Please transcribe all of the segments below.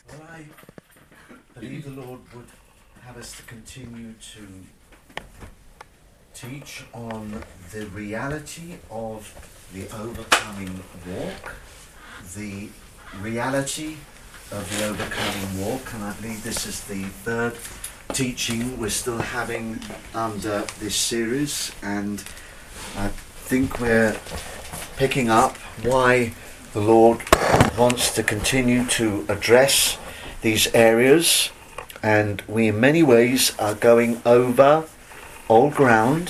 Well, I believe the Lord would have us to continue to teach on the reality of the overcoming walk, the reality of the overcoming walk, and I believe this is the third teaching we're still having under this series, and I think we're picking up why the Lord wants to continue to address these areas, and we in many ways are going over old ground.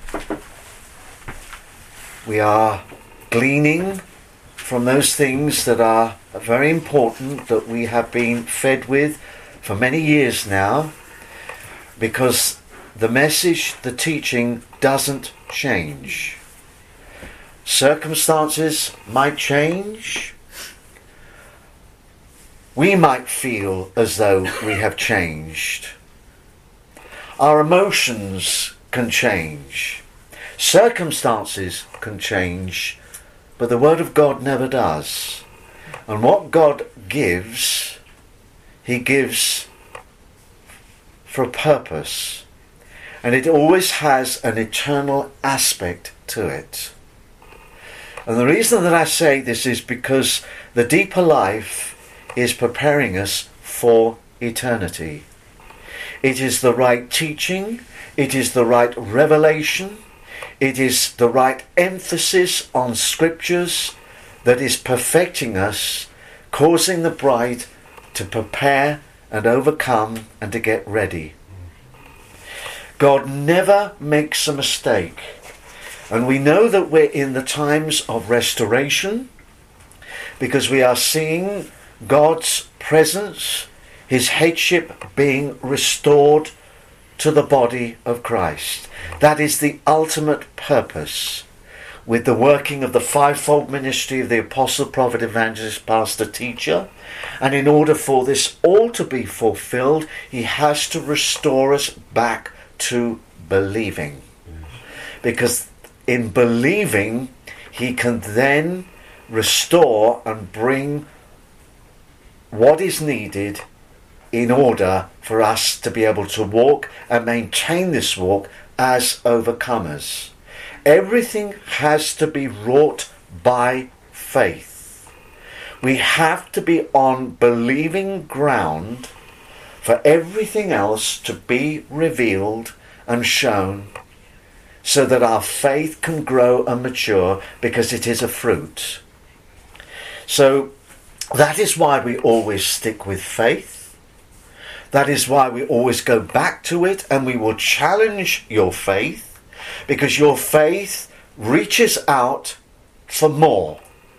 We are gleaning from those things that are very important, that we have been fed with for many years now, because the message, the teaching doesn't change. Circumstances might change. We might feel as though we have changed. Our emotions can change. Circumstances can change, but the Word of God never does. And what God gives, He gives for a purpose. And it always has an eternal aspect to it. And the reason that I say this is because the deeper life is preparing us for eternity. It is the right teaching, it is the right revelation, it is the right emphasis on scriptures that is perfecting us, causing the bride to prepare and overcome and to get ready. God never makes a mistake. And we know that we're in the times of restoration because we are seeing God's presence, His headship being restored to the body of Christ. That is the ultimate purpose with the working of the fivefold ministry of the apostle, prophet, evangelist, pastor, teacher. And in order for this all to be fulfilled, He has to restore us back to believing. Because in believing, He can then restore and bring what is needed in order for us to be able to walk and maintain this walk as overcomers. Everything has to be wrought by faith. We have to be on believing ground for everything else to be revealed and shown, so that our faith can grow and mature, because it is a fruit. So that is why we always stick with faith. That is why we always go back to it, and we will challenge your faith, because your faith reaches out for more.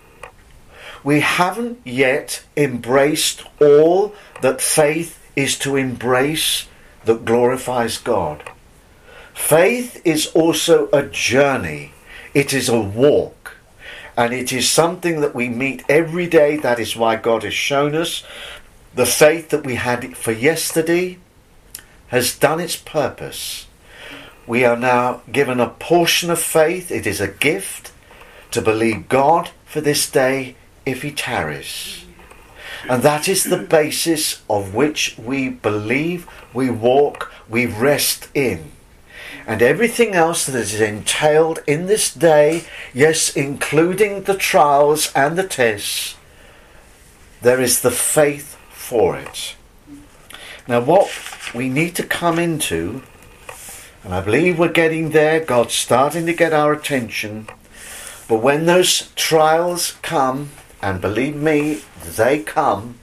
We haven't yet embraced all that faith is to embrace that glorifies God. Faith is also a journey. It is a walk. And it is something that we meet every day. That is why God has shown us the faith that we had for yesterday has done its purpose. We are now given a portion of faith. It is a gift to believe God for this day if He tarries. And that is the basis of which we believe, we walk, we rest in. And everything else that is entailed in this day, yes, including the trials and the tests, there is the faith for it. Now what we need to come into, and I believe we're getting there, God's starting to get our attention, but when those trials come, and believe me, they come,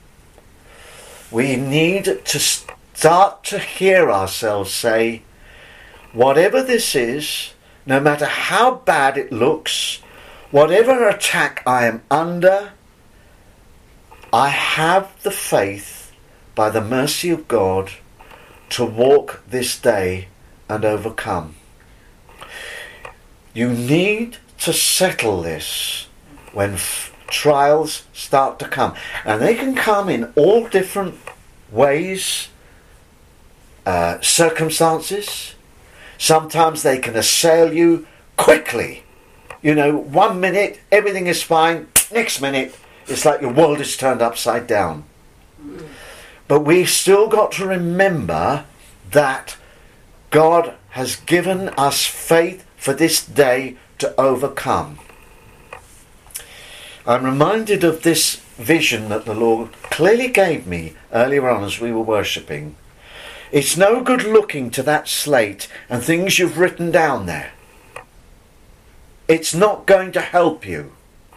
we need to start to hear ourselves say, whatever this is, no matter how bad it looks, whatever attack I am under, I have the faith, by the mercy of God, to walk this day and overcome. You need to settle this when trials start to come. And they can come in all different ways, circumstances. Sometimes they can assail you quickly. You know, 1 minute, everything is fine. Next minute, it's like your world is turned upside down. But we still got to remember that God has given us faith for this day to overcome. I'm reminded of this vision that the Lord clearly gave me earlier on as we were worshipping. It's no good looking to that slate and things you've written down there. It's not going to help you.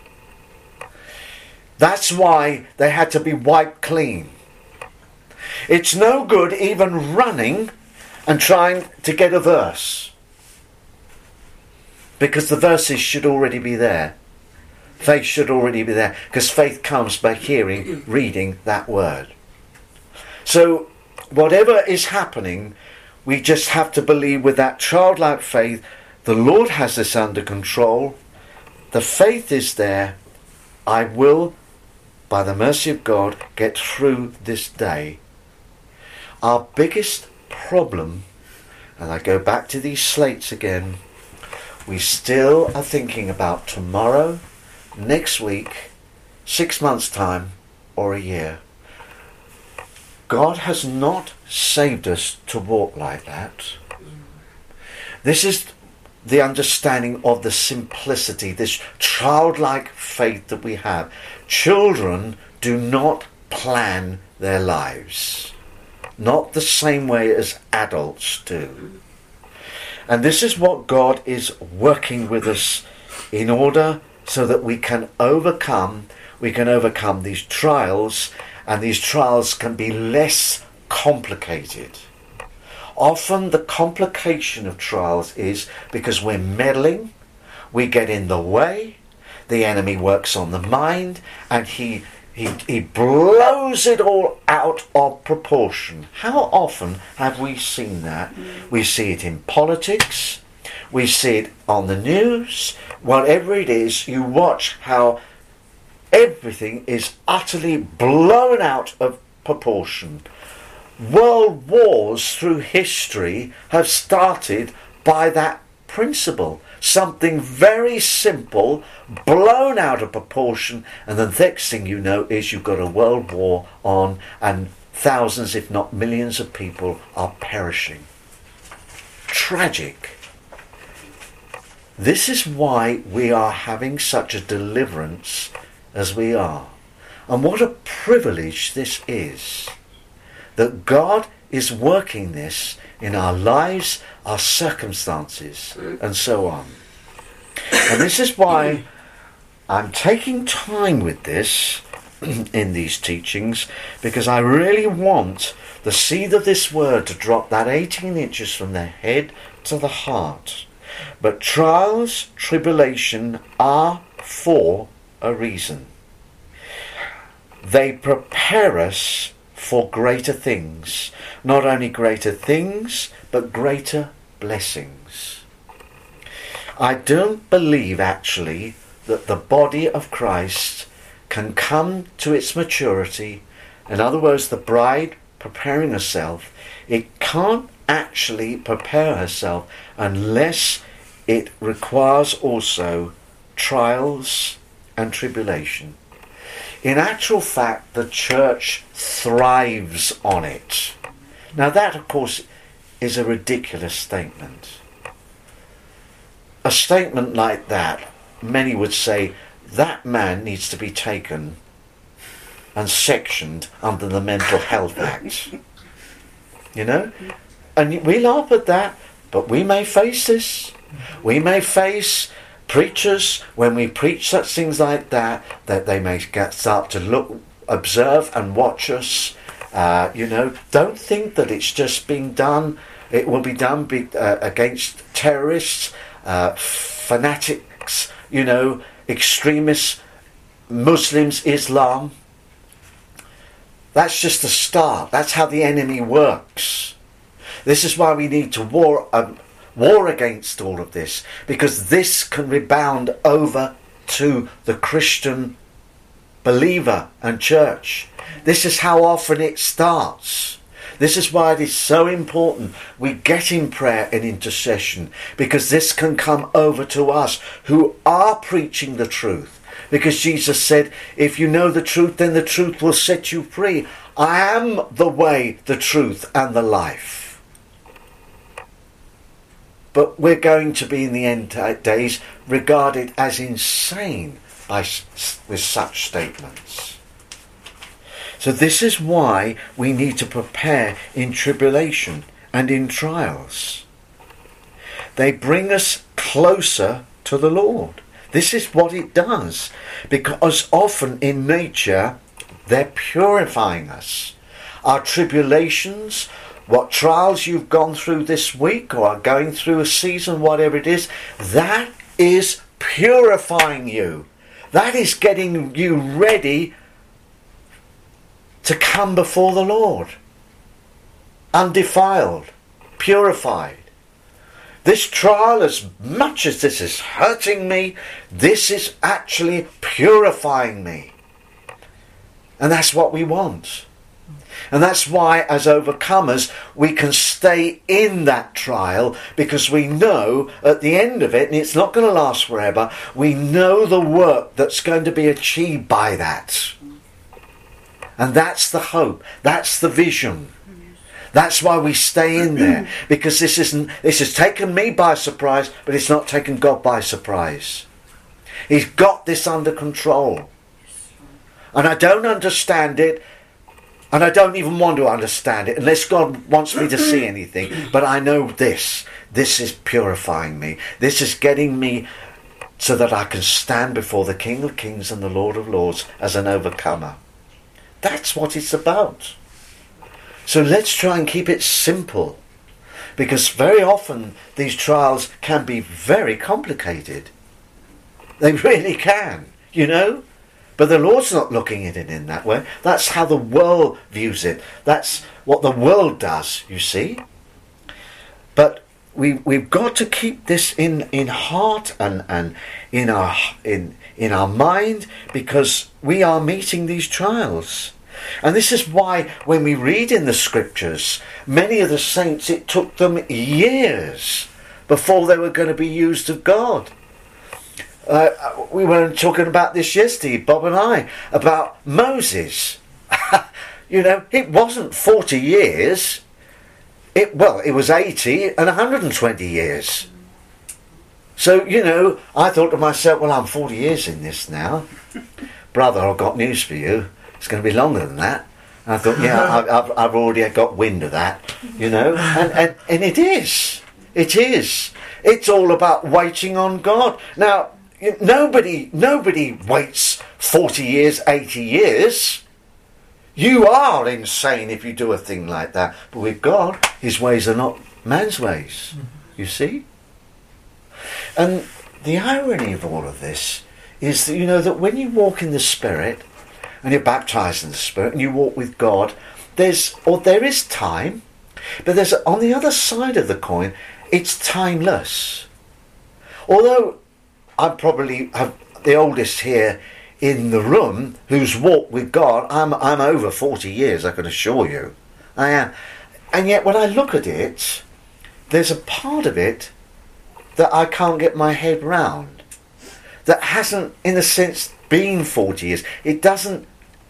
That's why they had to be wiped clean. It's no good even running and trying to get a verse, because the verses should already be there. Faith should already be there, because faith comes by hearing, reading that word. So whatever is happening, we just have to believe with that childlike faith, the Lord has this under control. The faith is there. I will, by the mercy of God, get through this day. Our biggest problem, and I go back to these slates again, we still are thinking about tomorrow, next week, 6 months' time, or a year. God has not saved us to walk like that. This is the understanding of the simplicity, this childlike faith that we have. Children do not plan their lives, not the same way as adults do. And this is what God is working with us in order so that we can overcome these trials, and these trials can be less complicated. Often the complication of trials is because we're meddling, we get in the way, the enemy works on the mind, and he blows it all out of proportion. How often have we seen that? We see it in politics, we see it on the news, whatever it is, you watch how everything is utterly blown out of proportion. World wars through history have started by that principle. Something very simple, blown out of proportion, and the next thing you know is you've got a world war on, and thousands, if not millions of people are perishing. Tragic. This is why we are having such a deliverance as we are. And what a privilege this is, that God is working this in our lives, our circumstances, and so on. And this is why I'm taking time with this in these teachings, because I really want the seed of this word to drop that 18 inches from the head to the heart. But trials, tribulation are for a reason. They prepare us for greater things. Not only greater things, but greater blessings. I don't believe actually that the body of Christ can come to its maturity. In other words, the bride preparing herself, it can't actually prepare herself unless it requires also trials and tribulation. In actual fact, the church thrives on it. Now that, of course, is a ridiculous statement. A statement like that, many would say, that man needs to be taken and sectioned under the Mental Health Act. You know? And we laugh at that, but we may face this. We may face preachers, when we preach such things like that they may start to look, observe and watch us. Don't think that it's just being done. It will be done against terrorists, fanatics, extremists, Muslims, Islam. That's just the start. That's how the enemy works. This is why we need to war against all of this, because this can rebound over to the Christian believer and church. This is how often it starts. This is why it is so important we get in prayer and intercession, because this can come over to us who are preaching the truth. Because Jesus said, if you know the truth, then the truth will set you free. I am the way, the truth, and the life. But we're going to be in the end days regarded as insane with such statements. So this is why we need to prepare in tribulation and in trials. They bring us closer to the Lord. This is what it does, because often in nature they're purifying us. Our tribulations, what trials you've gone through this week or are going through a season, whatever it is, that is purifying you. That is getting you ready to come before the Lord, undefiled, purified. This trial, as much as this is hurting me, this is actually purifying me. And that's what we want. And that's why, as overcomers, we can stay in that trial, because we know at the end of it, and it's not going to last forever, we know the work that's going to be achieved by that. And that's the hope. That's the vision. That's why we stay in there, because this has taken me by surprise, but it's not taken God by surprise. He's got this under control. And I don't understand it, and I don't even want to understand it unless God wants me to see anything. But I know this is purifying me. This is getting me so that I can stand before the King of Kings and the Lord of Lords as an overcomer. That's what it's about. So let's try and keep it simple, because very often these trials can be very complicated. They really can, you know. But the Lord's not looking at it in that way. That's how the world views it. That's what the world does, you see. But we've got to keep this in heart and in our mind, because we are meeting these trials. And this is why when we read in the scriptures, many of the saints, it took them years before they were going to be used of God. We were talking about this yesterday, Bob and I, about Moses. You know, it wasn't 40 years. It was 80 and 120 years. So, you know, I thought to myself, well, I'm 40 years in this now. Brother, I've got news for you. It's going to be longer than that. And I thought, yeah, I've already got wind of that, you know. And it is. It is. It's all about waiting on God. Now, nobody waits 40 years, 80 years. You are insane if you do a thing like that. But with God, his ways are not man's ways. You see? And the irony of all of this is that, you know, that when you walk in the Spirit, and you're baptized in the Spirit, and you walk with God, there is time, but there's, on the other side of the coin, it's timeless. Although I probably have the oldest here in the room who's walked with God, I'm over 40 years, I can assure you. I am. And yet when I look at it, there's a part of it that I can't get my head round. That hasn't, in a sense, been 40 years. It doesn't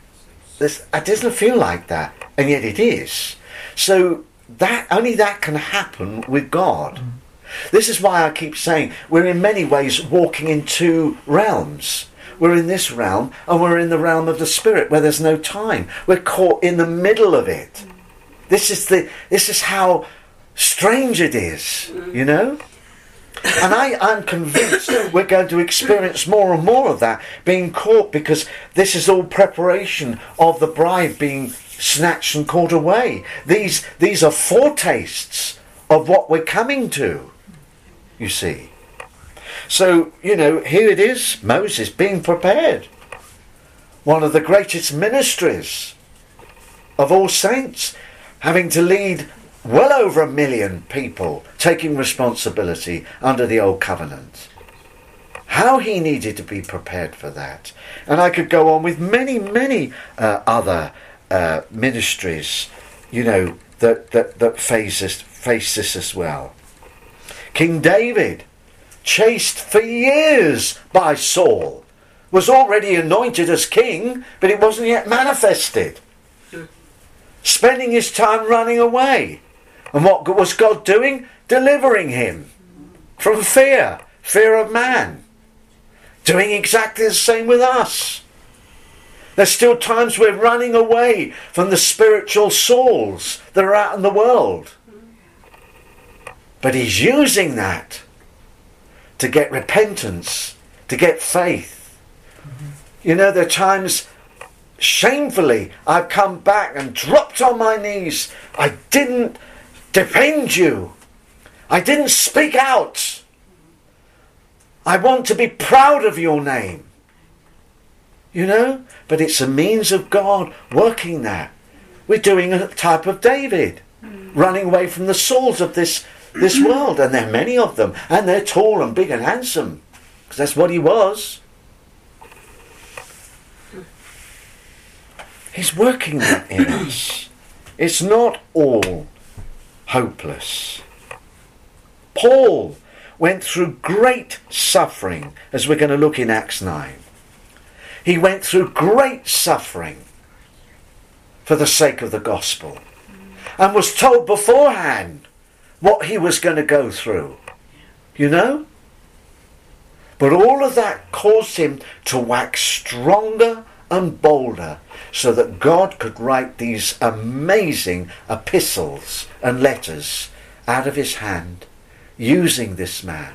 feel like that, and yet it is. So only that can happen with God. This is why I keep saying we're in many ways walking in two realms. We're in this realm, and we're in the realm of the Spirit, where there's no time. We're caught in the middle of it. This is how strange it is, you know. And I'm convinced we're going to experience more and more of that, being caught, because this is all preparation of the bride being snatched and caught away. These are foretastes of what we're coming to, you see. So, you know, here it is, Moses being prepared. One of the greatest ministries of all saints, having to lead well over 1 million people, taking responsibility under the old covenant. How he needed to be prepared for that. And I could go on with many other ministries, you know, that face this as well. King David, chased for years by Saul, was already anointed as king, but it wasn't yet manifested. spending his time running away. And what was God doing? Delivering him from fear of man. Doing exactly the same with us. There's still times we're running away from the spiritual souls that are out in the world. But he's using that to get repentance, to get faith. You know, there are times, shamefully, I've come back and dropped on my knees. I didn't defend you. I didn't speak out. I want to be proud of your name. You know, but it's a means of God working that. We're doing a type of David, running away from the souls of this world, and there are many of them, and they're tall and big and handsome, because that's what he was. He's working that in us. It's not all hopeless. Paul went through great suffering, as we're going to look in Acts 9. He went through great suffering for the sake of the gospel, and was told beforehand what he was going to go through. You know? But all of that caused him to wax stronger and bolder, so that God could write these amazing epistles and letters out of his hand, using this man.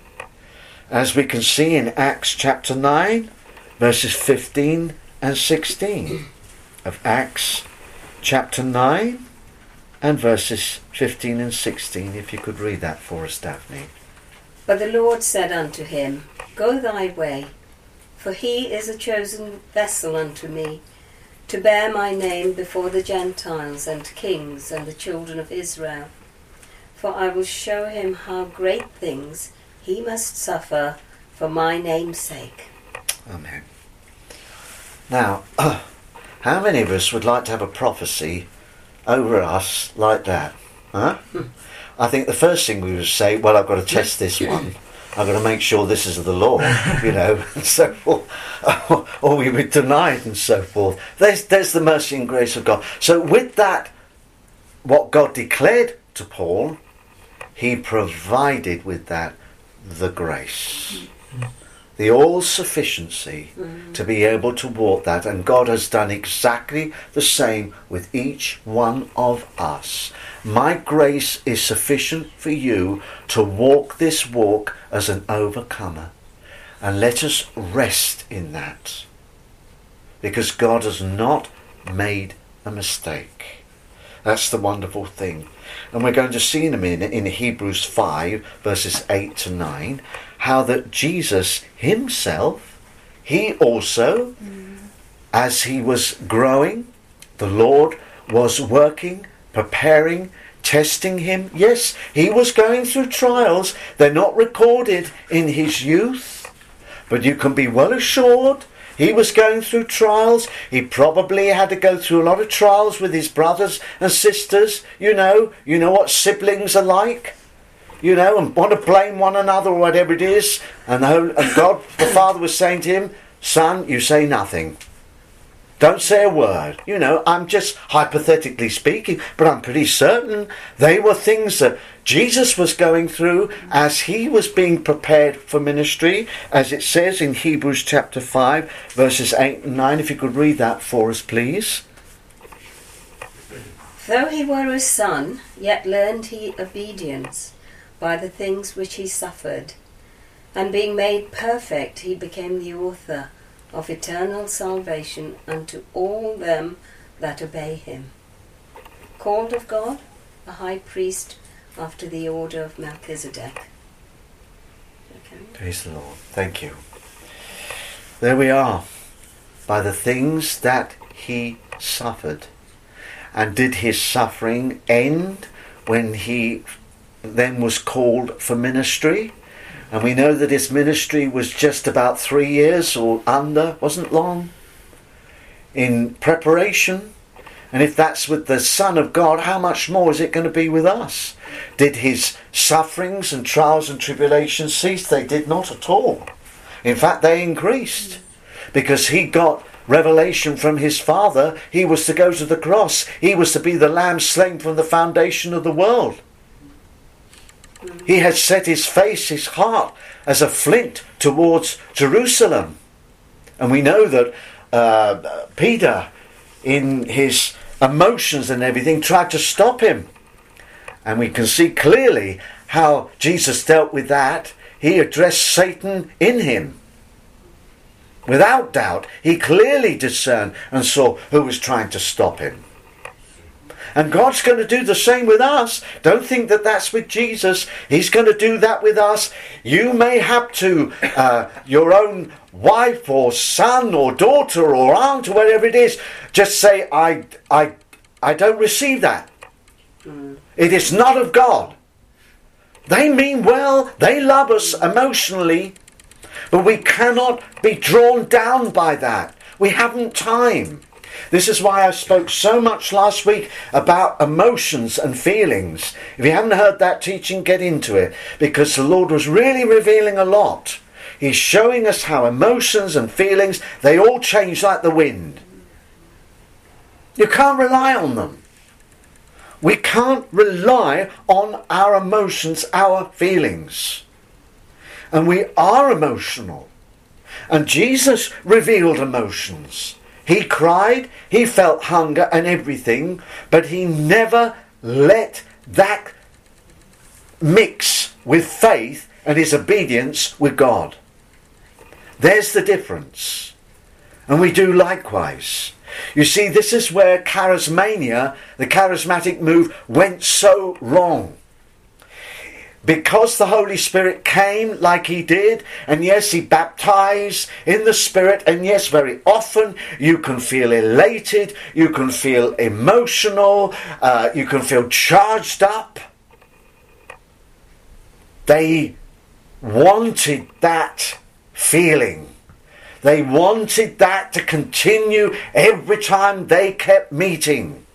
As we can see in Acts chapter 9, verses 15 and 16 of Acts chapter 9 and verses 15 and 16, if you could read that for us, Daphne. But the Lord said unto him, Go thy way, for he is a chosen vessel unto me, to bear my name before the Gentiles and kings and the children of Israel. For I will show him how great things he must suffer for my name's sake. Amen. Now, how many of us would like to have a prophecy over us like that? Huh? I think the first thing we would say, well, I've got to test this one. I've got to make sure this is of the Lord, you know, and so forth. Or we would deny it and so forth. There's the mercy and grace of God. So with that, what God declared to Paul, he provided with that the grace. The all-sufficiency to be able to walk that. And God has done exactly the same with each one of us. My grace is sufficient for you to walk this walk as an overcomer. And let us rest in that. Because God has not made a mistake. That's the wonderful thing. And we're going to see in a minute in Hebrews 5 verses 8 to 9 how that Jesus himself, he also, as he was growing, the Lord was working, preparing, testing him. Yes, he was going through trials. They're not recorded in his youth, but you can be well assured he was going through trials. He probably had to go through a lot of trials with his brothers and sisters. You know what siblings are like. You know, and want to blame one another or whatever it is. And God, the Father, was saying to him, Son, you say nothing. Don't say a word. You know, I'm just hypothetically speaking, but I'm pretty certain they were things that Jesus was going through as he was being prepared for ministry, as it says in Hebrews chapter 5, verses 8 and 9. If you could read that for us, please. Though he were a son, yet learned he obedience by the things which he suffered. And being made perfect, he became the author of eternal salvation unto all them that obey him. Called of God, a high priest after the order of Melchizedek. Okay. Praise the Lord. Thank you. There we are. By the things that he suffered. And did his suffering end when he then was called for ministry? And we know that his ministry was just about 3 years or under, wasn't long, in preparation. And if that's with the Son of God, how much more is it going to be with us? Did his sufferings and trials and tribulations cease? They did not at all. In fact, they increased, because he got revelation from his Father. He was to go to the cross. He was to be the lamb slain from the foundation of the world. He had set his face, his heart, as a flint towards Jerusalem. And we know that Peter, in his emotions and everything, tried to stop him. And we can see clearly how Jesus dealt with that. He addressed Satan in him. Without doubt, he clearly discerned and saw who was trying to stop him. And God's going to do the same with us. Don't think that that's with Jesus. He's going to do that with us. You may have to, your own wife or son or daughter or aunt or whatever it is, just say, I don't receive that. It is not of God. They mean well. They love us emotionally. But we cannot be drawn down by that. We haven't time. This is why I spoke so much last week about emotions and feelings. If you haven't heard that teaching, get into it. Because the Lord was really revealing a lot. He's showing us how emotions and feelings, they all change like the wind. You can't rely on them. We can't rely on our emotions, our feelings. And we are emotional. And Jesus revealed emotions. He cried, he felt hunger and everything, but he never let that mix with faith and his obedience with God. There's the difference. And we do likewise. You see, this is where charismania, the charismatic move, went so wrong. Because the Holy Spirit came like he did, and yes, he baptized in the Spirit, and yes, very often you can feel elated, you can feel emotional, you can feel charged up. They wanted that feeling. They wanted that to continue every time they kept meeting.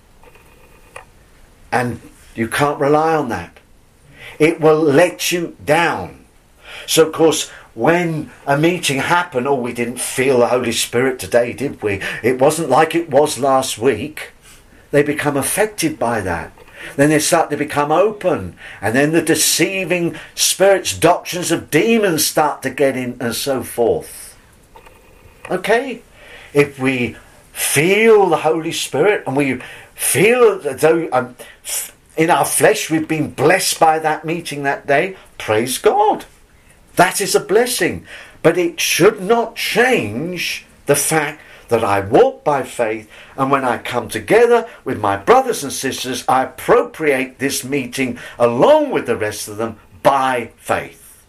And you can't rely on that. It will let you down. So, of course, when a meeting happened, we didn't feel the Holy Spirit today, did we? It wasn't like it was last week. They become affected by that. Then they start to become open. And then the deceiving spirits, doctrines of demons start to get in and so forth. Okay? If we feel the Holy Spirit and we feel as though in our flesh we've been blessed by that meeting that day, praise God. That is a blessing. But it should not change the fact that I walk by faith, and when I come together with my brothers and sisters, I appropriate this meeting along with the rest of them by faith.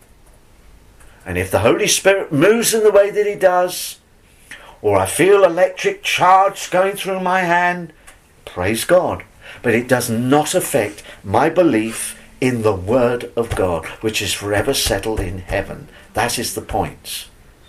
And if the Holy Spirit moves in the way that he does, or I feel electric charge going through my hand, praise God. But it does not affect my belief in the Word of God, which is forever settled in heaven. That is the point.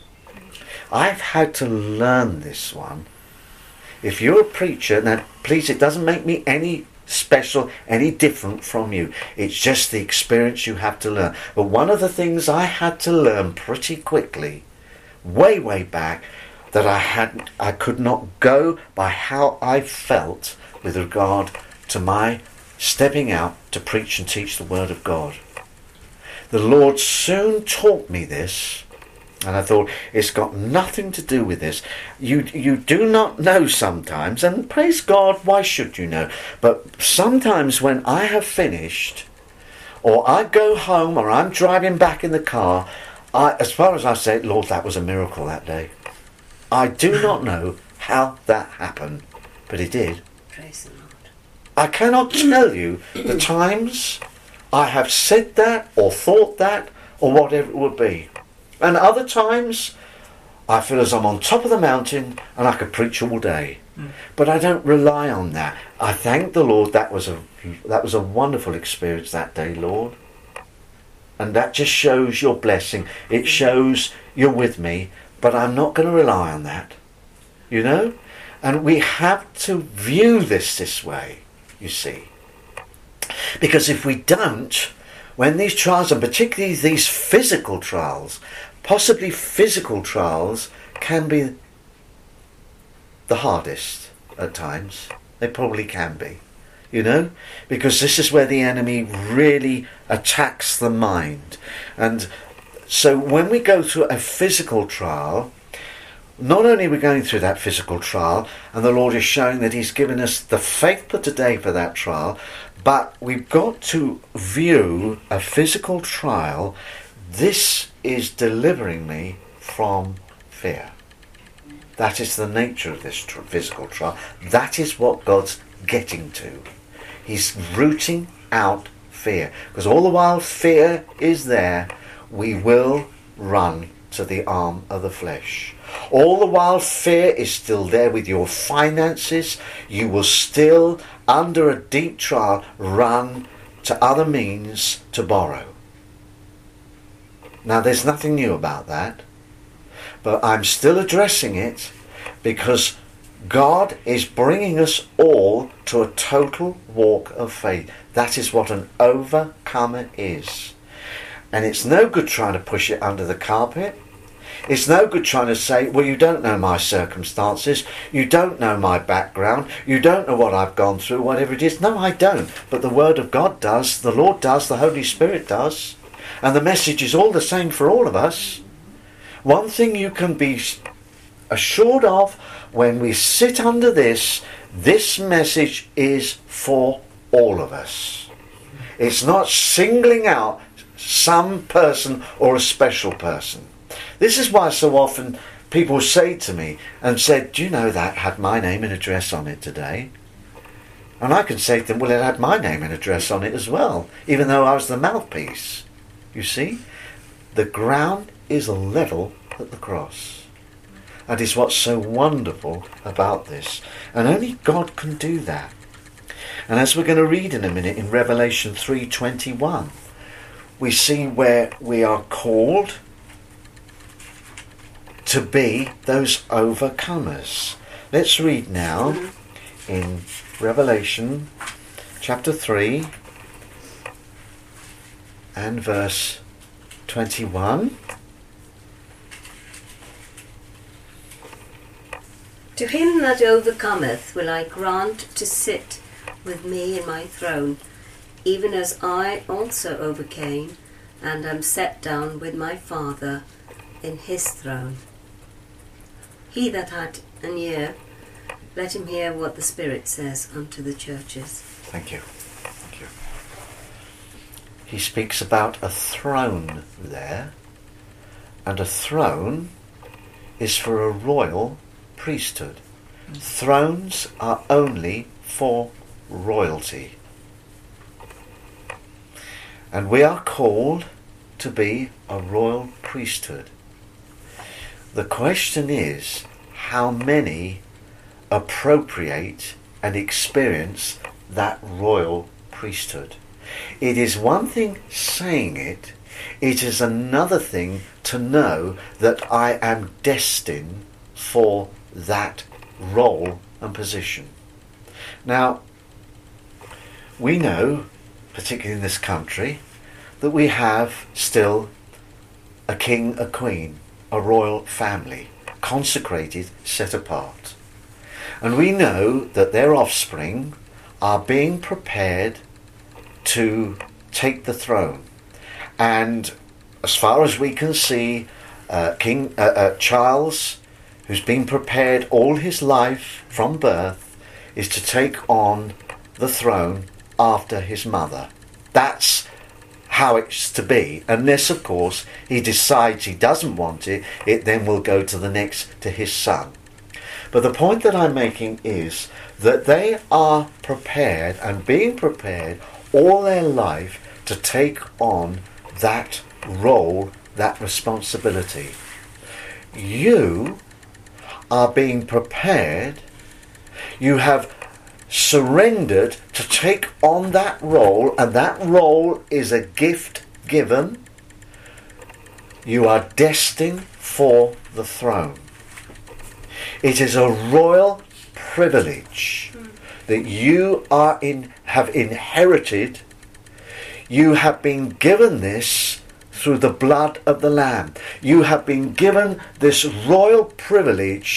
I've had to learn this one. If you're a preacher, now please, it doesn't make me any special, any different from you. It's just the experience you have to learn. But one of the things I had to learn pretty quickly, way back, that I could not go by how I felt with regard to my stepping out to preach and teach the Word of God. The Lord soon taught me this, and I thought, it's got nothing to do with this. You do not know sometimes, and praise God, why should you know? But sometimes when I have finished, or I go home, or I'm driving back in the car, as far as I say, Lord, that was a miracle that day. I do not know how that happened, but it did. Praise the Lord. I cannot tell you the times I have said that or thought that or whatever it would be. And other times I feel as I'm on top of the mountain and I could preach all day. But I don't rely on that. I thank the Lord that was a wonderful experience that day, Lord. And that just shows your blessing. It shows you're with me. But I'm not going to rely on that. You know? And we have to view this way, you see. Because if we don't, when these trials, and particularly these physical trials, possibly physical trials, can be the hardest at times. They probably can be, you know, because this is where the enemy really attacks the mind. And so when we go through a physical trial, not only are we going through that physical trial, and the Lord is showing that he's given us the faith for today for that trial, but we've got to view a physical trial. This is delivering me from fear. That is the nature of this physical trial. That is what God's getting to. He's rooting out fear. Because all the while fear is there, we will run to the arm of the flesh. All the while fear is still there with your finances, you will still, under a deep trial, run to other means to borrow. Now there's nothing new about that, but I'm still addressing it because God is bringing us all to a total walk of faith. That is what an overcomer is. And it's no good trying to push it under the carpet. It's no good trying to say, well, you don't know my circumstances, you don't know my background, you don't know what I've gone through, whatever it is. No, I don't. But the Word of God does, the Lord does, the Holy Spirit does. And the message is all the same for all of us. One thing you can be assured of, when we sit under this message is for all of us. It's not singling out some person or a special person. This is why so often people say to me and said, do you know that had my name and address on it today? And I can say to them, well, it had my name and address on it as well, even though I was the mouthpiece. You see, the ground is level at the cross. That is what's so wonderful about this. And only God can do that. And as we're going to read in a minute in Revelation 3:21, we see where we are called to be those overcomers. Let's read now in Revelation chapter 3 and verse 21. To him that overcometh will I grant to sit with me in my throne, even as I also overcame and am set down with my Father in his throne. He that had an ear, let him hear what the Spirit says unto the churches. Thank you. Thank you. He speaks about a throne there, and a throne is for a royal priesthood. Thrones are only for royalty. And we are called to be a royal priesthood. The question is, how many appropriate and experience that royal priesthood? It is one thing saying it, it is another thing to know that I am destined for that role and position. Now, we know, particularly in this country, that we have still a king, a queen, a royal family, consecrated, set apart. And we know that their offspring are being prepared to take the throne. And as far as we can see, King Charles, who's been prepared all his life from birth, is to take on the throne after his mother. That's how it's to be, unless of course he decides he doesn't want it, it then will go to the next, to his son. But the point that I'm making is that they are prepared and being prepared all their life to take on that role, that responsibility. You are being prepared, you have surrendered to take on that role, and that role is a gift given. You are destined for the throne. It is a royal privilege that you have inherited. You have been given this through the blood of the Lamb. You have been given this royal privilege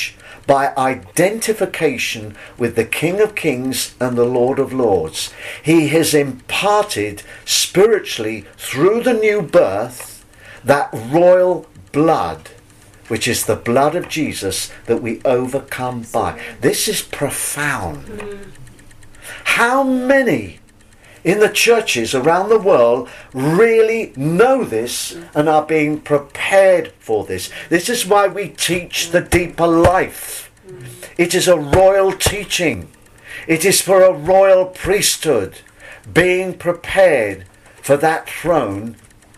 by identification with the King of Kings and the Lord of Lords. He has imparted spiritually through the new birth that royal blood, which is the blood of Jesus that we overcome by. This is profound. How many in the churches around the world really know this and are being prepared for this? This is why we teach the deeper life. It is a royal teaching. It is for a royal priesthood being prepared for that throne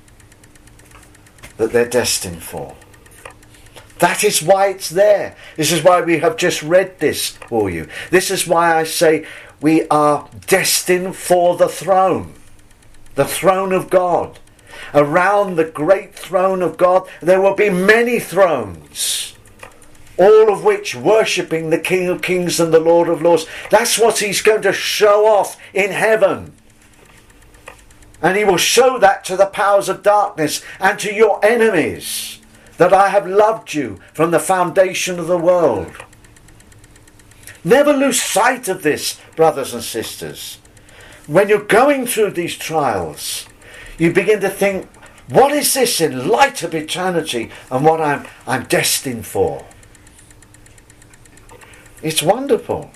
that they're destined for. That is why it's there. This is why we have just read this for you. This is why I say we are destined for the throne of God. Around the great throne of God, there will be many thrones, all of which worshipping the King of Kings and the Lord of Lords. That's what he's going to show off in heaven. And he will show that to the powers of darkness and to your enemies, that I have loved you from the foundation of the world. Never lose sight of this, brothers and sisters. When you're going through these trials, you begin to think, what is this in light of eternity and what I'm destined for? It's wonderful.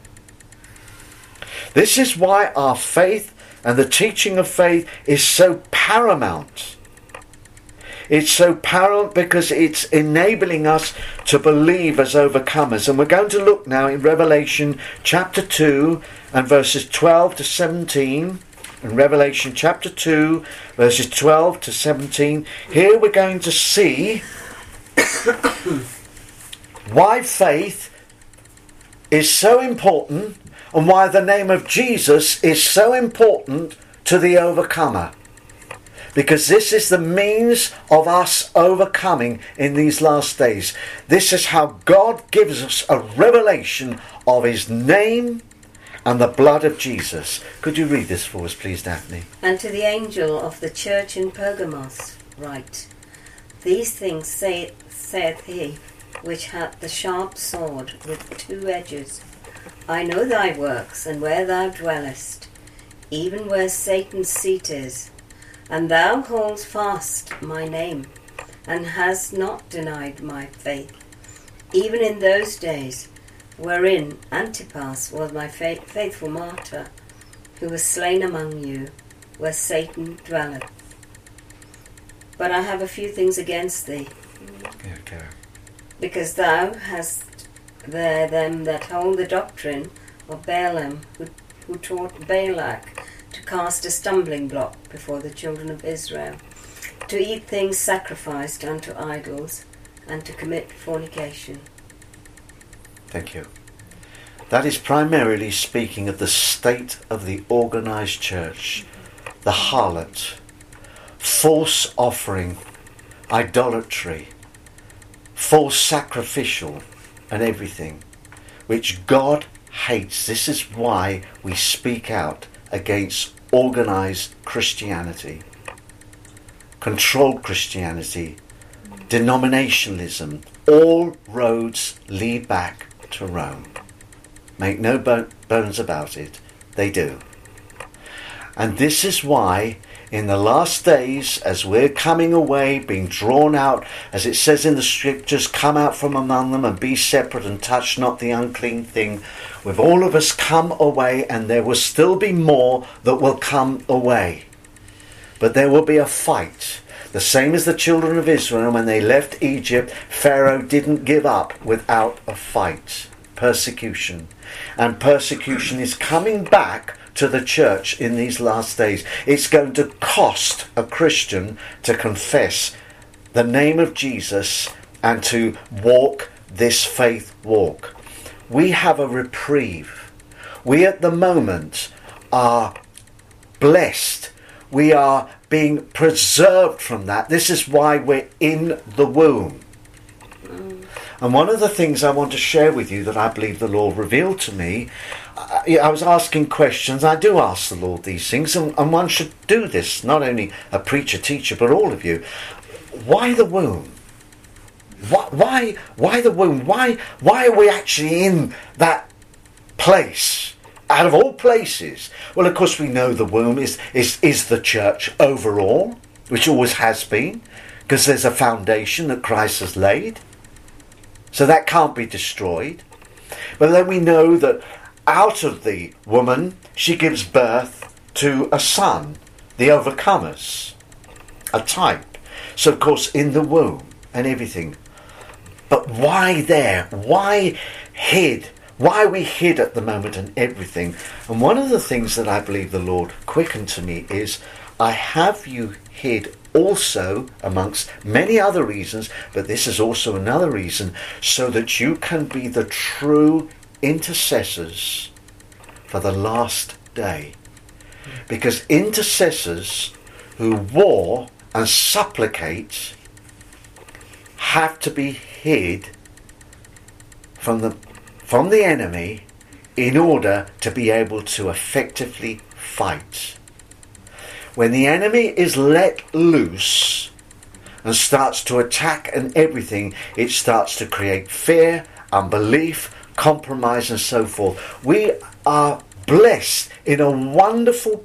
This is why our faith and the teaching of faith is so paramount. It's so paramount because it's enabling us to believe as overcomers. And we're going to look now in Revelation chapter 2 and verses 12 to 17. In Revelation chapter 2, verses 12 to 17. Here we're going to see why faith is so important and why the name of Jesus is so important to the overcomer. Because this is the means of us overcoming in these last days. This is how God gives us a revelation of his name and the blood of Jesus. Could you read this for us, please, Daphne? And to the angel of the church in Pergamos write, These things saith he, which hath the sharp sword with two edges. I know thy works, and where thou dwellest, even where Satan's seat is. And thou holdest fast my name, and hast not denied my faith, even in those days wherein Antipas was my faithful martyr, who was slain among you, where Satan dwelleth. But I have a few things against thee, Okay. because thou hast there them that hold the doctrine of Balaam, who taught Balak to cast a stumbling block before the children of Israel, to eat things sacrificed unto idols, and to commit fornication. Thank you. That is primarily speaking of the state of the organised church, the harlot, false offering, idolatry, false sacrificial, and everything, which God hates. This is why we speak out against organised Christianity, controlled Christianity, denominationalism. All roads lead back to Rome. Make no bones about it, they do. And this is why in the last days, as we're coming away, being drawn out, as it says in the scriptures, come out from among them and be separate and touch not the unclean thing, with all of us come away, and there will still be more that will come away. But there will be a fight. The same as the children of Israel, when they left Egypt, Pharaoh didn't give up without a fight. Persecution. And persecution is coming back to the church in these last days. It's going to cost a Christian to confess the name of Jesus and to walk this faith walk. We have a reprieve. We at the moment are blessed. We are being preserved from that. This is why we're in the womb. And one of the things I want to share with you that I believe the Lord revealed to me, I was asking questions. I do ask the Lord these things, and one should do this, not only a preacher, teacher, but all of you. Why the womb? Why the womb? Why are we actually in that place? Out of all places. Well, of course we know the womb is the church overall, which always has been, because there's a foundation that Christ has laid. So that can't be destroyed. But then we know that out of the woman, she gives birth to a son, the overcomers, a type. So of course in the womb and everything. But why there? Why hid? Why are we hid at the moment and everything? And one of the things that I believe the Lord quickened to me is, I have you hid also amongst many other reasons, but this is also another reason, so that you can be the true intercessors for the last day. Because intercessors who war and supplicate have to be hid from the enemy in order to be able to effectively fight. When the enemy is let loose and starts to attack and everything, it starts to create fear, unbelief, compromise and so forth. We are blessed in a wonderful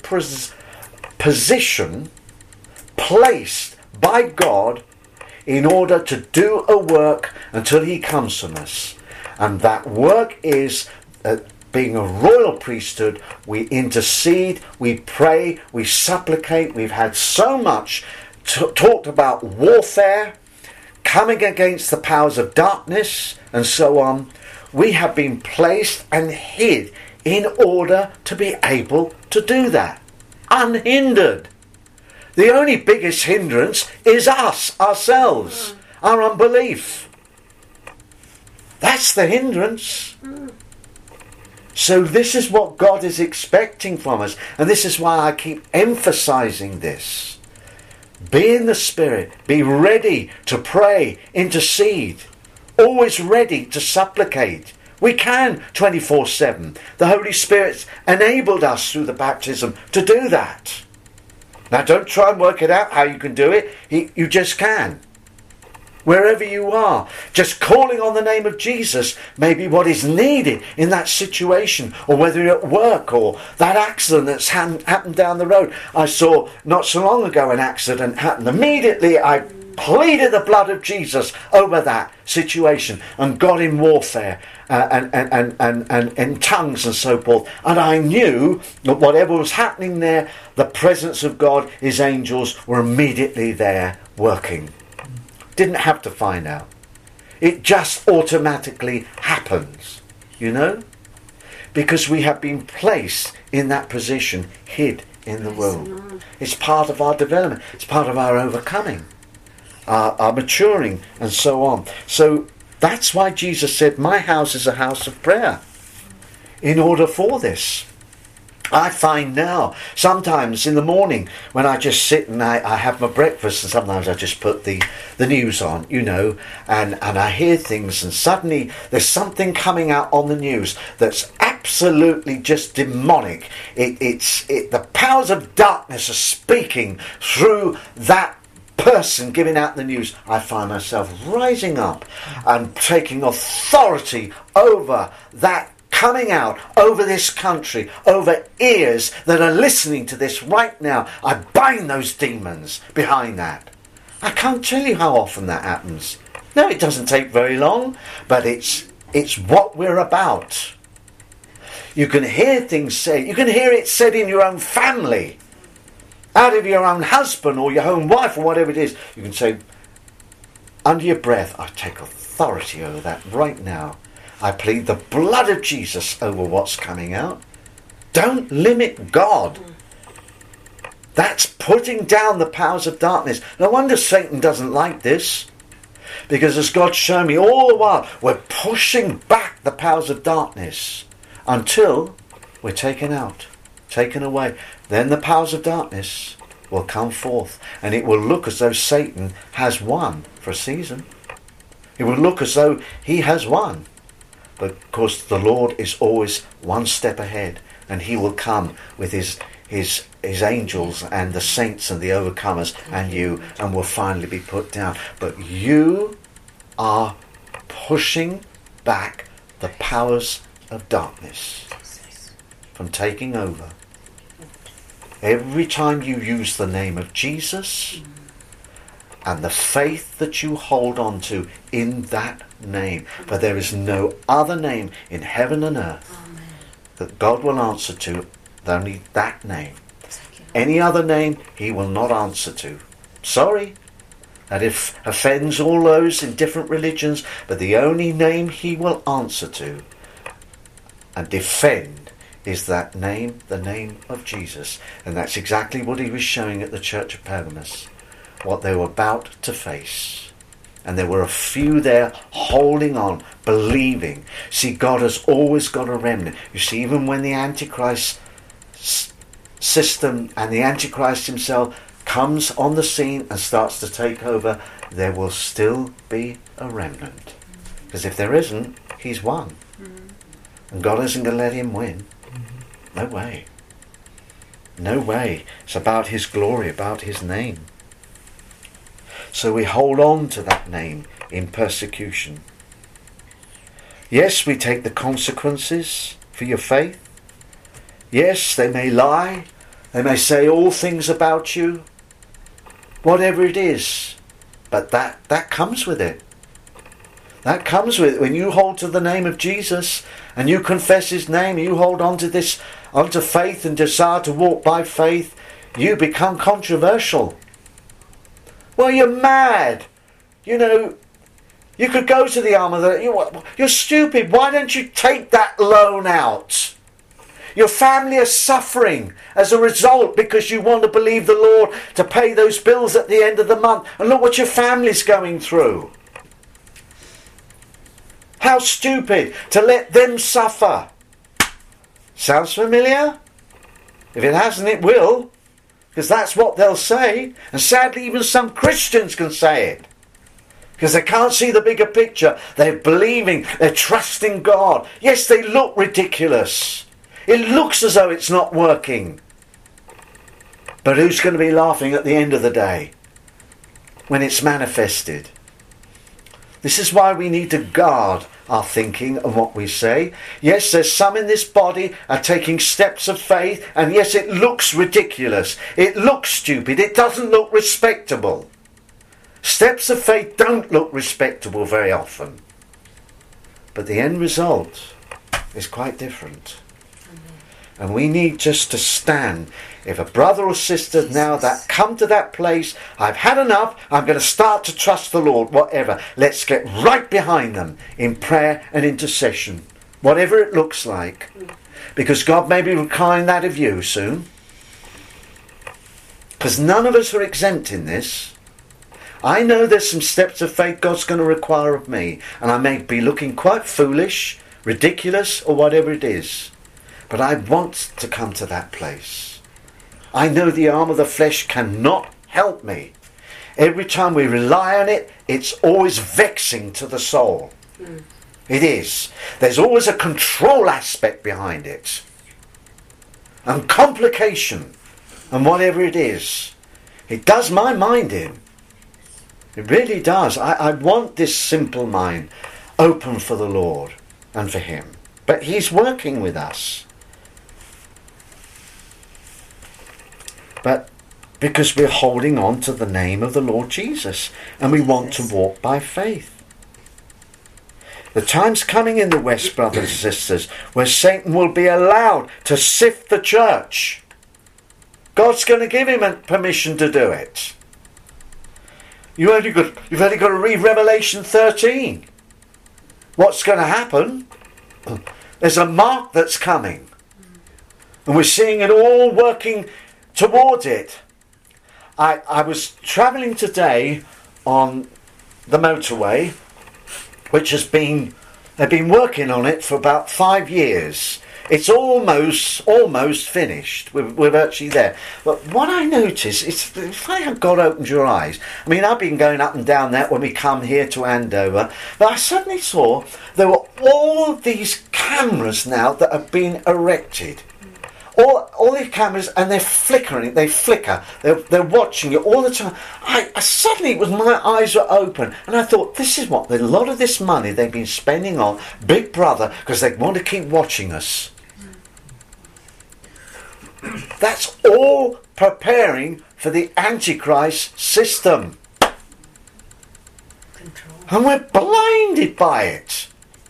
position, placed by God in order to do a work until he comes from us. And that work is being a royal priesthood. We intercede, we pray, we supplicate. We've had so much talked about warfare, coming against the powers of darkness and so on. We have been placed and hid in order to be able to do that, unhindered. The only biggest hindrance is us, ourselves, our unbelief. That's the hindrance. So this is what God is expecting from us. And this is why I keep emphasizing this. Be in the Spirit. Be ready to pray, intercede. Always ready to supplicate. We can 24/7. The Holy Spirit's enabled us through the baptism to do that. Now don't try and work it out how you can do it. You just can. Wherever you are, just calling on the name of Jesus may be what is needed in that situation, or whether you're at work or that accident that's happened down the road. I saw not so long ago an accident happen. Immediately I pleaded the blood of Jesus over that situation and got in warfare and in tongues and so forth. And I knew that whatever was happening there, the presence of God, his angels, were immediately there working. Didn't have to find out. It just automatically happens, you know? Because we have been placed in that position, hid in the womb. It's part of our development. It's part of our overcoming, our maturing, and so on. So that's why Jesus said, my house is a house of prayer. In order for this. I find now, sometimes in the morning, when I just sit and I have my breakfast, and sometimes I just put the news on, you know, and I hear things, and suddenly there's something coming out on the news that's absolutely just demonic. The powers of darkness are speaking through that person giving out the news. I find myself rising up and taking authority over that coming out, over this country, over ears that are listening to this right now. I bind those demons behind that. I can't tell you how often that happens. No, it doesn't take very long, but it's what we're about. You can hear things said. You can hear it said in your own family, out of your own husband or your own wife or whatever it is. You can say, under your breath, I take authority over that right now. I plead the blood of Jesus over what's coming out. Don't limit God. That's putting down the powers of darkness. No wonder Satan doesn't like this. Because as God's shown me all the while, we're pushing back the powers of darkness until we're taken out, taken away. Then the powers of darkness will come forth, and it will look as though Satan has won for a season. It will look as though he has won. But of course the Lord is always one step ahead, and he will come with his angels and the saints and the overcomers and you, and will finally be put down. But you are pushing back the powers of darkness from taking over. Every time you use the name of Jesus and the faith that you hold on to in that name, for there is no other name in heaven and earth that God will answer to, only that name. Any other name he will not answer to. Sorry, that if offends all those in different religions, but the only name he will answer to and defend is that name, the name of Jesus. And that's exactly what he was showing at the church of Pergamos, what they were about to face. And there were a few there holding on, believing. See, God has always got a remnant. You see, even when the Antichrist system and the Antichrist himself comes on the scene and starts to take over, there will still be a remnant. Because if there isn't, he's won. And God isn't going to let him win. No way. No way. It's about his glory, about his name. So we hold on to that name in persecution. Yes, we take the consequences for your faith. Yes, they may lie. They may say all things about you. Whatever it is. But that comes with it. That comes with it. When you hold to the name of Jesus and you confess his name, you hold on to this, onto faith and desire to walk by faith, you become controversial. Well, you're mad. You know, you could go to the arm of the... You're stupid. Why don't you take that loan out? Your family are suffering as a result because you want to believe the Lord to pay those bills at the end of the month. And look what your family's going through. How stupid to let them suffer. Sounds familiar? If it hasn't, it will. Because that's what they'll say. And sadly, even some Christians can say it. Because they can't see the bigger picture. They're believing, they're trusting God. Yes, they look ridiculous. It looks as though it's not working. But who's going to be laughing at the end of the day? When it's manifested. This is why we need to guard our thinking and what we say. Yes, there's some in this body are taking steps of faith, and yes, it looks ridiculous. It looks stupid. It doesn't look respectable. Steps of faith don't look respectable very often. But the end result is quite different. And we need just to stand. If a brother or sister now that come to that place, I've had enough, I'm going to start to trust the Lord, whatever. Let's get right behind them in prayer and intercession. Whatever it looks like. Because God may be requiring that of you soon. Because none of us are exempt in this. I know there's some steps of faith God's going to require of me. And I may be looking quite foolish, ridiculous, or whatever it is. But I want to come to that place. I know the arm of the flesh cannot help me. Every time we rely on it, it's always vexing to the soul. It is. There's always a control aspect behind it. And complication. And whatever it is. It does my mind in. It really does. I want this simple mind open for the Lord and for him. But he's working with us. But because we're holding on to the name of the Lord Jesus and we want to walk by faith. The time's coming in the West, brothers and sisters, where Satan will be allowed to sift the church. God's going to give him permission to do it. You've only got to read Revelation 13. What's going to happen? There's a mark that's coming. And we're seeing it all working towards it. I was travelling today on the motorway, which they've been working on it for about 5 years. It's almost finished. We're virtually there. But what I noticed is, funny how God opened your eyes. I mean, I've been going up and down that when we come here to Andover, but I suddenly saw there were all these cameras now that have been erected All these cameras, and they're flickering. They flicker. They're watching you all the time. I suddenly, my eyes were open, and I thought, this is what a lot of this money they've been spending on Big Brother, because they want to keep watching us. That's all preparing for the Antichrist system. Control. And we're blinded by it.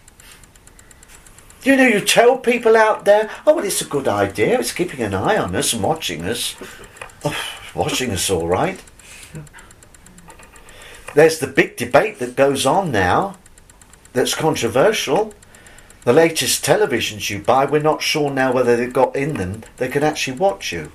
You tell people out there, oh, well, it's a good idea. It's keeping an eye on us and watching us. Oh, watching us all right. There's the big debate that goes on now that's controversial. The latest televisions you buy, we're not sure now whether they've got in them, they can actually watch you.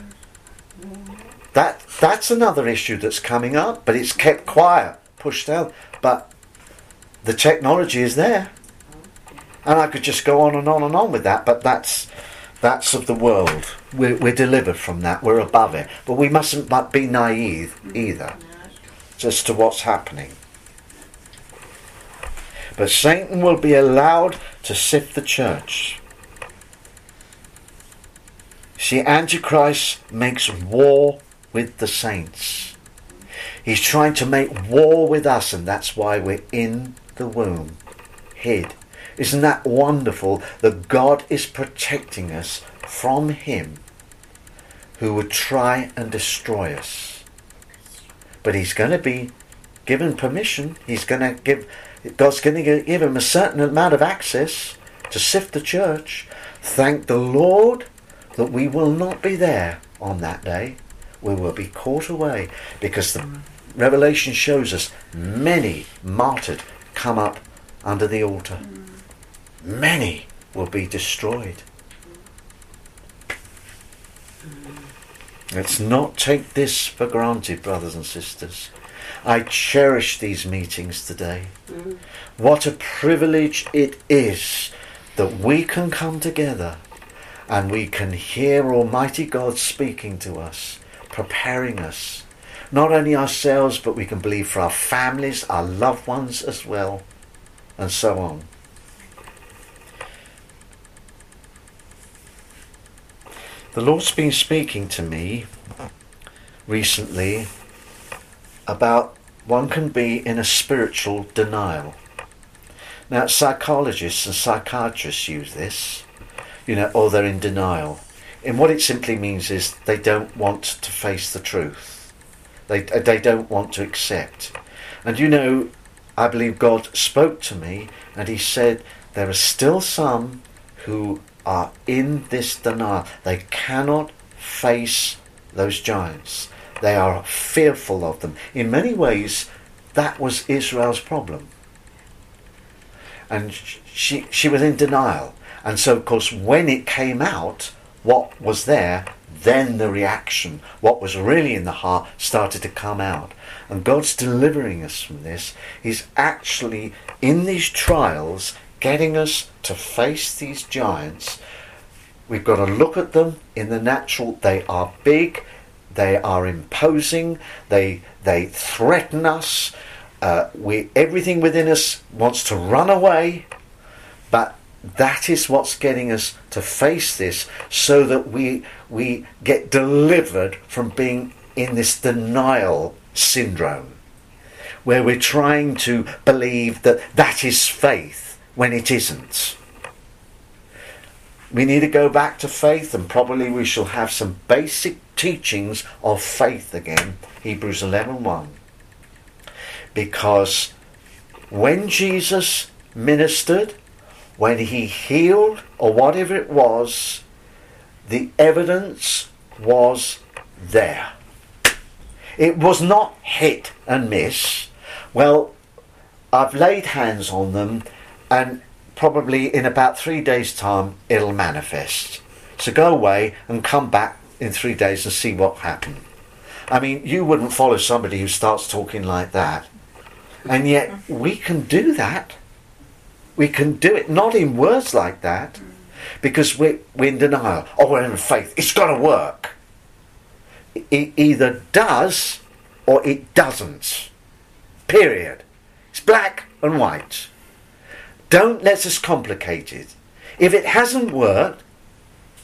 That's another issue that's coming up, but it's kept quiet, pushed down. But the technology is there. And I could just go on and on and on with that, but that's of the world. We're delivered from that. We're above it. But we mustn't be naive either, just to what's happening. But Satan will be allowed to sift the church. See, Antichrist makes war with the saints. He's trying to make war with us, and that's why we're in the womb, hid. Isn't that wonderful that God is protecting us from him who would try and destroy us? But he's going to be given permission. God's going to give him a certain amount of access to sift the church. Thank the Lord that we will not be there on that day. We will be caught away, because the Revelation shows us many martyred come up under the altar. Many will be destroyed. Let's not take this for granted, brothers and sisters. I cherish these meetings today. What a privilege it is that we can come together and we can hear Almighty God speaking to us, preparing us, not only ourselves, but we can believe for our families, our loved ones as well, and so on. The Lord's been speaking to me recently about one can be in a spiritual denial. Now, psychologists and psychiatrists use this, or they're in denial. And what it simply means is they don't want to face the truth. They don't want to accept. And I believe God spoke to me, and he said there are still some who are in this denial. They cannot face those giants. They are fearful of them. In many ways, that was Israel's problem. And she was in denial. And so, of course, when it came out, what was there, then the reaction, what was really in the heart, started to come out. And God's delivering us from this. He's actually, in these trials, getting us to face these giants. We've got to look at them in the natural. They are big, they are imposing, they threaten us. Everything within us wants to run away, but that is what's getting us to face this, so that we get delivered from being in this denial syndrome, where we're trying to believe that is faith when it isn't. We need to go back to faith, and probably we shall have some basic teachings of faith again, Hebrews 11:1. Because when Jesus ministered, when he healed, or whatever it was, the evidence was there. It was not hit and miss. Well, I've laid hands on them, and probably in about 3 days' time it'll manifest. So go away and come back in 3 days and see what happened. I mean, you wouldn't follow somebody who starts talking like that. And yet we can do that. We can do it, not in words like that, because we're in denial. Oh, we're in faith. It's got to work. It either does or it doesn't. Period. It's black and white. Don't let us complicate it. If it hasn't worked,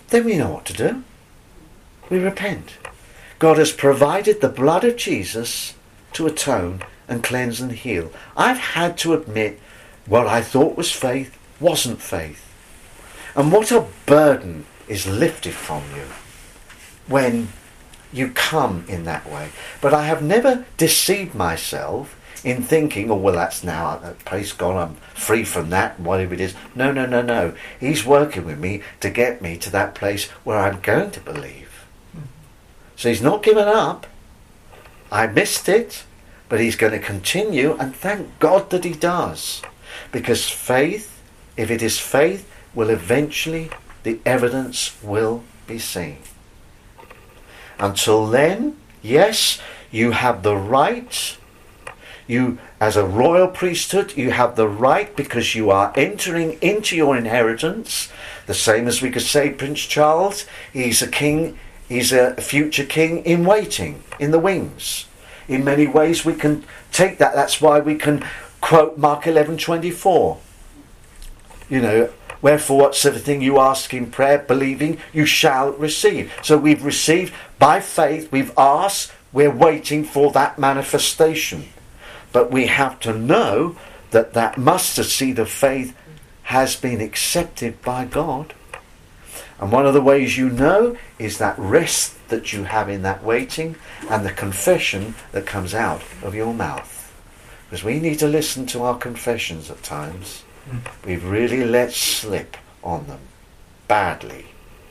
then we know what to do. We repent. God has provided the blood of Jesus to atone and cleanse and heal. I've had to admit what I thought was faith wasn't faith. And what a burden is lifted from you when you come in that way. But I have never deceived myself in thinking, oh, well, that's now, praise God, I'm free from that, whatever it is. No. He's working with me to get me to that place where I'm going to believe. So he's not given up. I missed it, but he's going to continue, and thank God that he does. Because faith, if it is faith, will eventually, the evidence will be seen. Until then, yes, you have the right. You, as a royal priesthood, you have the right because you are entering into your inheritance. The same as we could say Prince Charles, he's a king, he's a future king in waiting, in the wings. In many ways we can take that. That's why we can quote Mark 11:24. You know, wherefore whatsoever thing you ask in prayer, believing, you shall receive. So we've received by faith, we've asked, we're waiting for that manifestation. But we have to know that that mustard seed of faith has been accepted by God. And one of the ways you know is that rest that you have in that waiting and the confession that comes out of your mouth. Because we need to listen to our confessions at times. We've really let slip on them badly.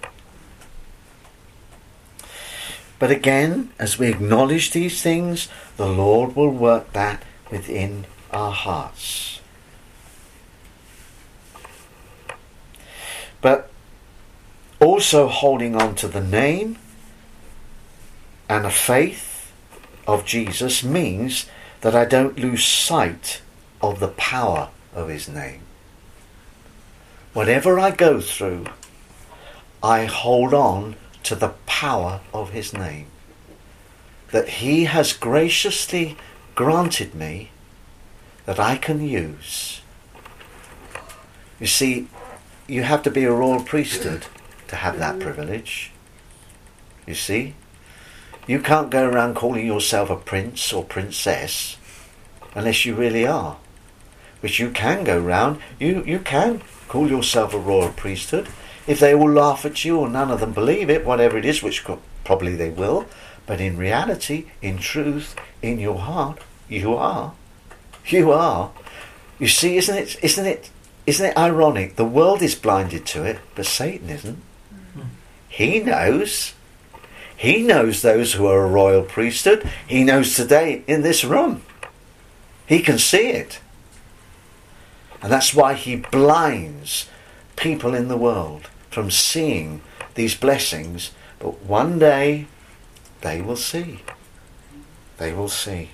But again, as we acknowledge these things, the Lord will work that within our hearts. But also holding on to the name and the faith of Jesus means that I don't lose sight of the power of his name. Whatever I go through, I hold on to the power of his name that he has graciously granted me that I can use. You see, you have to be a royal priesthood to have that privilege. You see, you can't go around calling yourself a prince or princess unless you really are. Which you can go round, you can call yourself a royal priesthood. If they all laugh at you or none of them believe it, whatever it is, which probably they will, but in reality, in truth, in your heart, you are. You are. You see, isn't it ironic? The world is blinded to it, but Satan isn't. He knows. He knows those who are a royal priesthood. He knows today in this room. He can see it. And that's why he blinds people in the world from seeing these blessings. But one day they will see. They will see.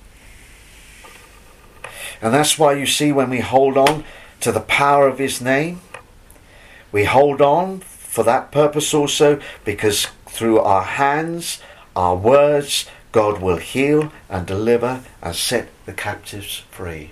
And that's why you see when we hold on to the power of his name, we hold on for that purpose also, because through our hands, our words, God will heal and deliver and set the captives free.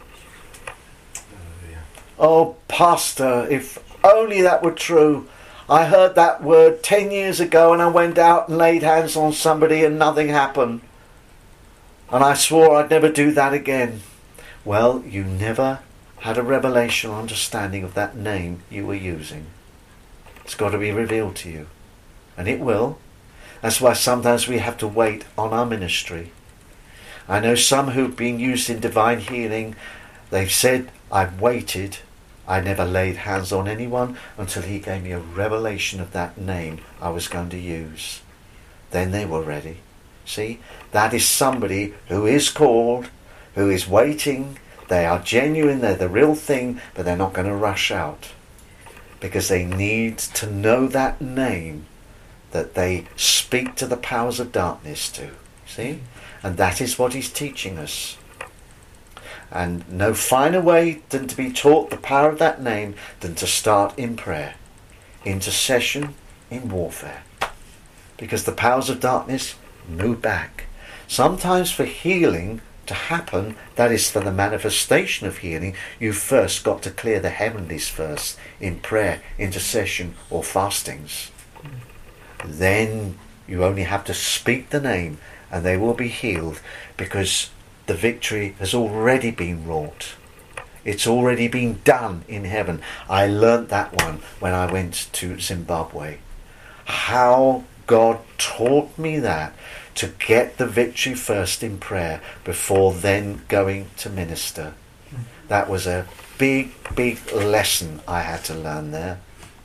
Oh, Pastor, if only that were true. I heard that word 10 years ago and I went out and laid hands on somebody and nothing happened. And I swore I'd never do that again. Well, you never had a revelation or understanding of that name you were using. It's got to be revealed to you. And it will. That's why sometimes we have to wait on our ministry. I know some who've been used in divine healing, they've said, I've waited. I never laid hands on anyone until he gave me a revelation of that name I was going to use. Then they were ready. See, that is somebody who is called, who is waiting. They are genuine, they're the real thing, but they're not going to rush out. Because they need to know that name that they speak to the powers of darkness to. See? And that is what he's teaching us. And no finer way than to be taught the power of that name than to start in prayer, intercession, in warfare. Because the powers of darkness move back. Sometimes for healing, to happen, that is for the manifestation of healing, you've first got to clear the heavenlies first in prayer, intercession or fastings. Then you only have to speak the name and they will be healed, because the victory has already been wrought. It's already been done in heaven. I learnt that one when I went to Zimbabwe. How God taught me that, to get the victory first in prayer before then going to minister. That was a big lesson I had to learn there.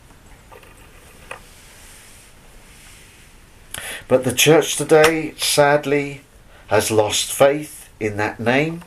But the church today, sadly, has lost faith in that name.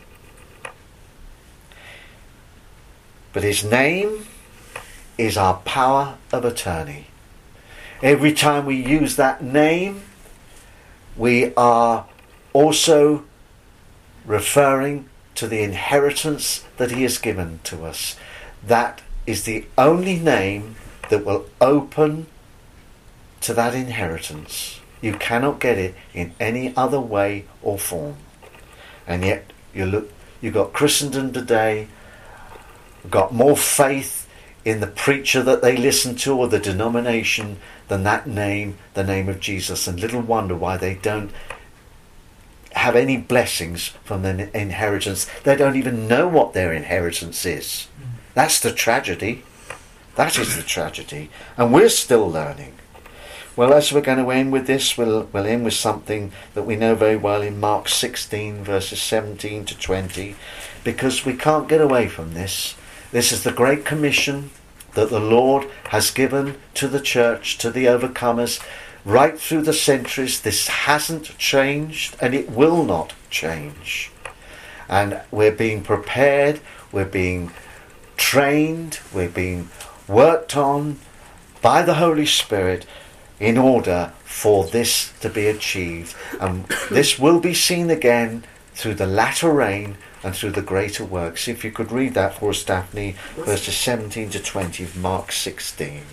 But his name is our power of attorney. Every time we use that name, we are also referring to the inheritance that he has given to us. That is the only name that will open to that inheritance. You cannot get it in any other way or form. And yet you've got Christendom today, got more faith in the preacher that they listen to or the denomination than that name, the name of Jesus. And little wonder why they don't have any blessings from the inheritance. They don't even know what their inheritance is. That's the tragedy. That is the tragedy. And we're still learning. Well, as we're going to end with this, we'll end with something that we know very well in Mark 16, verses 17 to 20, because we can't get away from this. This is the Great Commission that the Lord has given to the church, to the overcomers, right through the centuries. This hasn't changed, and it will not change. And we're being prepared, we're being trained, we're being worked on by the Holy Spirit in order for this to be achieved. And this will be seen again through the latter rain and through the greater works. If you could read that for us, Daphne, verses 17 to 20 of Mark 16.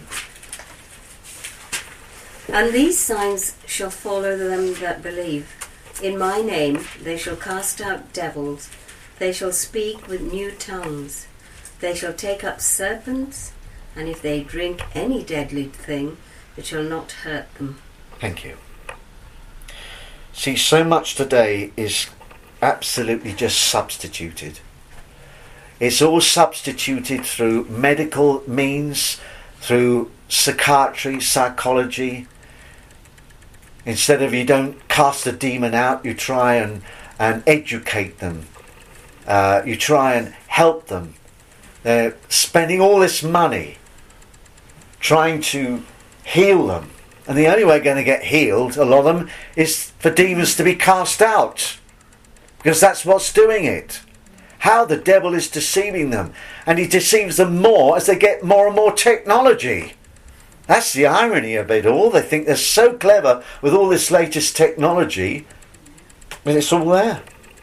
And these signs shall follow them that believe. In my name they shall cast out devils. They shall speak with new tongues. They shall take up serpents, and if they drink any deadly thing, it shall not hurt them. Thank you. See, so much today is absolutely just substituted. It's all substituted through medical means, through psychiatry, psychology. Instead of, you don't cast a demon out, you try and educate them. You try and help them. They're spending all this money trying to heal them. And the only way going to get healed, a lot of them, is for demons to be cast out. Because that's what's doing it. How the devil is deceiving them. And he deceives them more as they get more and more technology. That's the irony of it all. They think they're so clever with all this latest technology. But it's all there.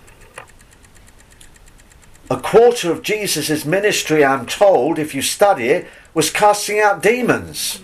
A quarter of Jesus' ministry, I'm told, if you study it, was casting out demons.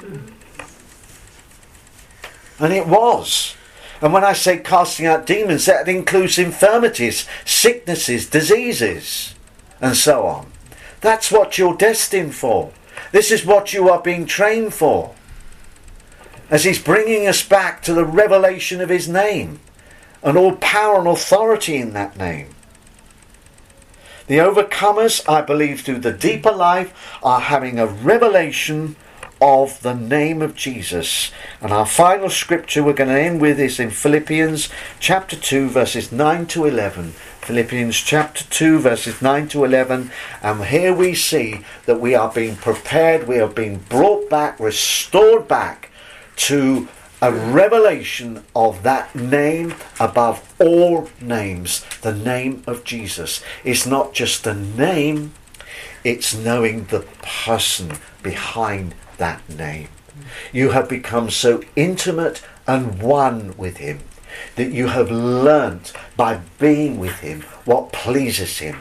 And it was. And when I say casting out demons, that includes infirmities, sicknesses, diseases, and so on. That's what you're destined for. This is what you are being trained for. As he's bringing us back to the revelation of his name, and all power and authority in that name. The overcomers, I believe, through the deeper life, are having a revelation of the name of Jesus. And our final scripture we're going to end with is in Philippians chapter 2 verses 9 to 11. Philippians chapter 2 verses 9 to 11. And here we see that we are being prepared, we are being brought back, restored back to a revelation of that name above all names. The name of Jesus. It's not just a name, it's knowing the person behind that name. You have become so intimate and one with him that you have learnt by being with him what pleases him,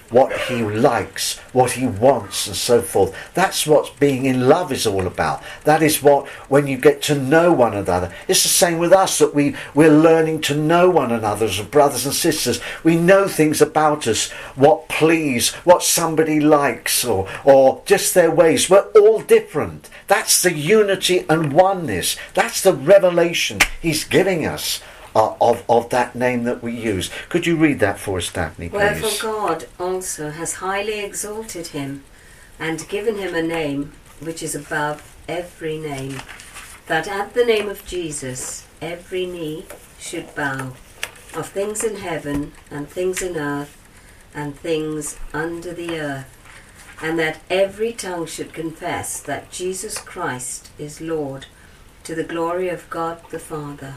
what he likes, what he wants, and so forth. That's what being in love is all about. That is what, when you get to know one another, it's the same with us, that we're learning to know one another as brothers and sisters. We know things about us, what please, what somebody likes, or just their ways. We're all different. That's the unity and oneness. That's the revelation he's giving us of that name that we use. Could you read that for us, Daphne, please? Wherefore God also has highly exalted him, and given him a name which is above every name, that at the name of Jesus every knee should bow, of things in heaven and things in earth and things under the earth, and that every tongue should confess that Jesus Christ is Lord, to the glory of God the Father.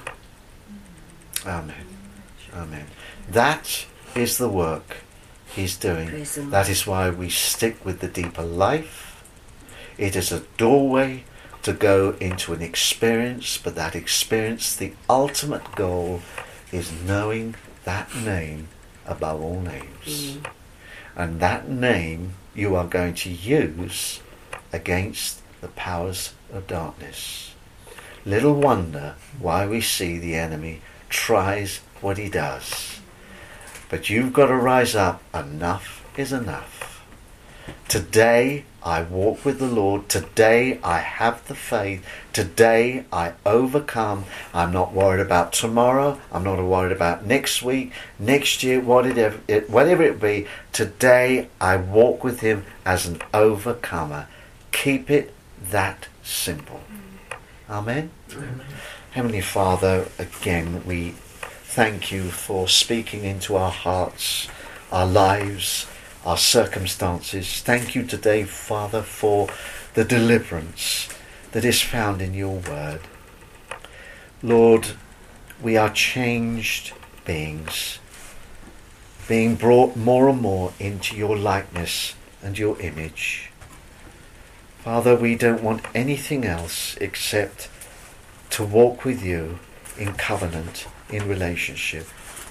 Amen. Amen. That is the work he's doing. Praise the Lord. That is why we stick with the deeper life. It is a doorway to go into an experience, but that experience, the ultimate goal, is knowing that name above all names. And that name you are going to use against the powers of darkness. Little wonder why we see the enemy tries what he does. But you've got to rise up. Enough is enough. Today I walk with the Lord. Today I have the faith. Today I overcome. I'm not worried about tomorrow. I'm not worried about next week, next year, whatever it be. Today I walk with him as an overcomer. Keep it that simple. Amen. Amen. Heavenly Father, again we thank you for speaking into our hearts, our lives, our circumstances. Thank you today, Father, for the deliverance that is found in your word. Lord, we are changed beings, being brought more and more into your likeness and your image. Father, we don't want anything else except to walk with you in covenant, in relationship.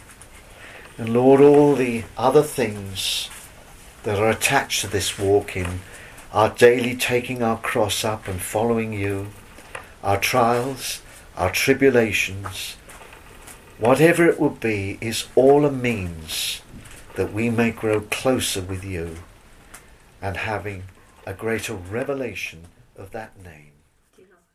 And Lord, all the other things that are attached to this walking, our daily taking our cross up and following you, our trials, our tribulations, whatever it will be, is all a means that we may grow closer with you and having a greater revelation of that name.